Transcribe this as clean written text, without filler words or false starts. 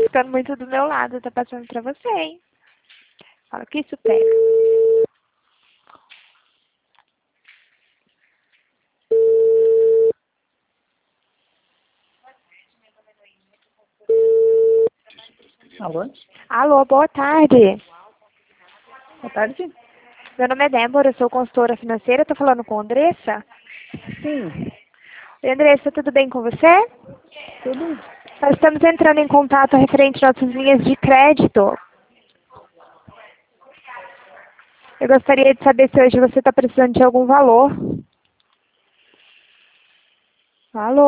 ficando muito do meu lado, tá passando pra você, hein? Fala que isso pega. Alô? Alô, boa tarde. Boa tarde? Meu nome é Débora, eu sou consultora financeira, tô falando com a Andressa. Sim, Oi, Andressa, tudo bem com você? tudo? Nós estamos entrando em contato referente às nossas linhas de crédito. Eu gostaria de saber se hoje você está precisando de algum valor. Alô?